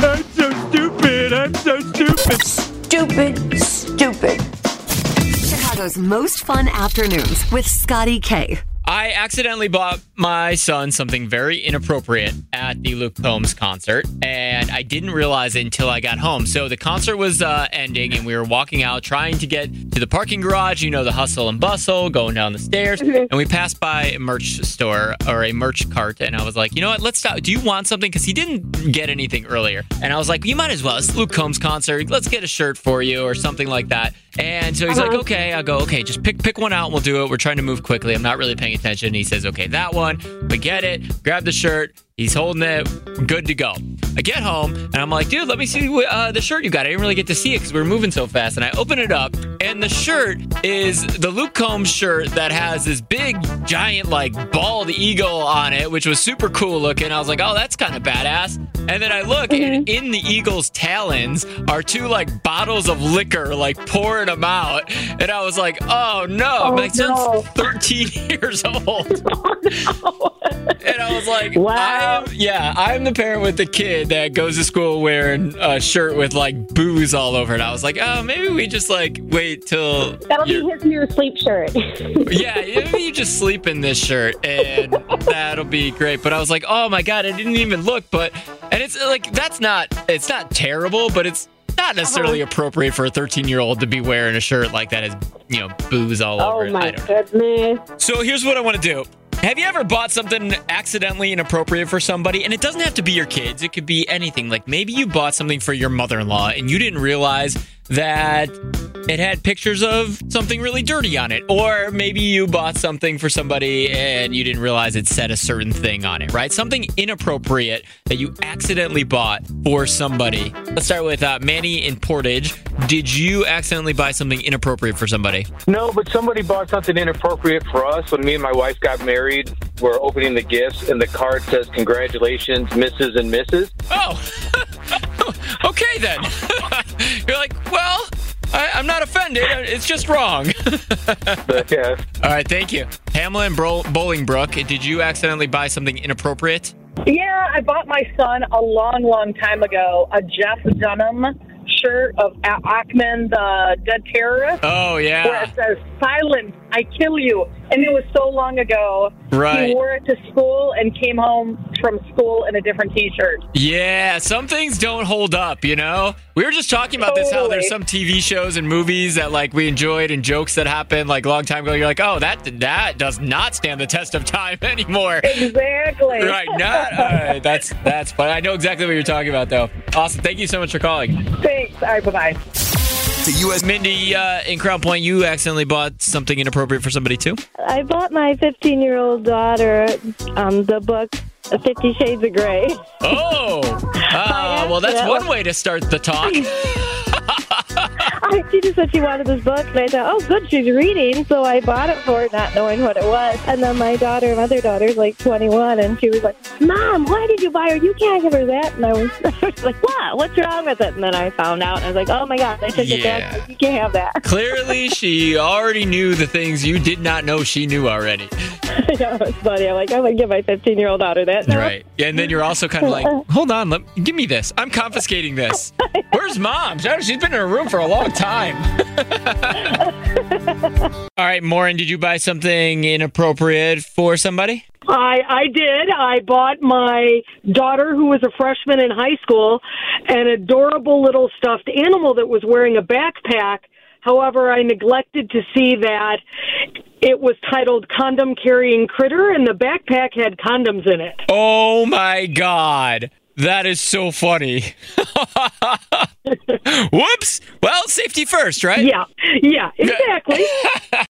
I'm so stupid. I'm so stupid. Stupid. Chicago's most fun afternoons with Scotty K. I accidentally bought my son something very inappropriate at the Luke Combs concert, and I didn't realize it until I got home. So the concert was ending, and we were walking out, trying to get to the parking garage, you know, the hustle and bustle, going down the stairs, and we passed by a merch store, or a merch cart, and I was like, you know what, let's stop. Do you want something? Because he didn't get anything earlier. And I was like, you might as well. It's the Luke Combs concert. Let's get a shirt for you, or something like that. And so he's like, okay. I go, okay, just pick one out and we'll do it. We're trying to move quickly. I'm not really paying attention. He says, okay, that one. We get it. Grab the shirt. He's holding it. Good to go. I get home, and I'm like, dude, let me see the shirt you got. I didn't really get to see it because we were moving so fast. And I open it up, and the shirt is the Luke Combs shirt that has this big, giant, like, bald eagle on it, which was super cool looking. I was like, oh, that's kind of badass. And then I look, and in the eagle's talons are two, like, bottles of liquor, like, pouring them out. And I was like, oh, no. My son's 13 years old. And I was like, wow. I'm the parent with the kid that goes to school wearing a shirt with, like, booze all over it. I was like, oh, maybe we just, like, wait till... That'll be his new sleep shirt. Yeah, maybe you just sleep in this shirt, and that'll be great. But I was like, oh, my God, I didn't even look. And it's, like, it's not terrible, but it's not necessarily appropriate for a 13-year-old to be wearing a shirt like that has, you know, booze all over it. Oh, my goodness. So here's what I want to do. Have you ever bought something accidentally inappropriate for somebody? And it doesn't have to be your kids. It could be anything. Like maybe you bought something for your mother-in-law and you didn't realize that it had pictures of something really dirty on it. Or maybe you bought something for somebody and you didn't realize it said a certain thing on it, right? Something inappropriate that you accidentally bought for somebody. Let's start with Manny in Portage. Did you accidentally buy something inappropriate for somebody? No, but somebody bought something inappropriate for us when me and my wife got married. We're opening the gifts, and the card says, congratulations, Mrs. and Mrs. Oh, okay then. You're like, well, I'm not offended. It's just wrong. Yeah. All right, thank you. Pamela in Bolingbrook, did you accidentally buy something inappropriate? Yeah, I bought my son a long time ago a Jeff Dunham shirt of Achman, the dead terrorist. Oh, yeah. Where it says, silence, I kill you. And it was so long ago. Right. He wore it to school and came home from school in a different T-shirt. Yeah, some things don't hold up, you know? We were just talking about this, how there's some TV shows and movies that, like, we enjoyed and jokes that happened, like, a long time ago. You're like, oh, that does not stand the test of time anymore. Exactly. Right, that's fun. I know exactly what you're talking about, though. Awesome. Thank you so much for calling. Thanks. All right, bye-bye. The U.S. Mindy in Crown Point, you accidentally bought something inappropriate for somebody, too? I bought my 15-year-old daughter the book 50 Shades of Grey. Oh! Well, that's one way to start the talk. She just said she wanted this book, and I thought, oh, good, she's reading. So I bought it for her, not knowing what it was. And then my other daughter's like 21, and she was like, Mom, why did you buy her? You can't give her that. And I was like, what? What's wrong with it? And then I found out, and I was like, oh, my God, I took it back. You can't have that. Clearly, she already knew the things you did not know she knew already. Yeah, it was funny. I'm like, I'm going to give my 15-year-old daughter that now. Right. Yeah, and then you're also kind of like, hold on, give me this. I'm confiscating this. Where's Mom? She's been in her room for a long time. All right, Maureen, did you buy something inappropriate for somebody? I did. I bought my daughter, who was a freshman in high school, an adorable little stuffed animal that was wearing a backpack. However, I neglected to see that it was titled Condom Carrying Critter, and the backpack had condoms in it. Oh, my God. That is so funny. Whoops. Well, safety first, right? Yeah, exactly.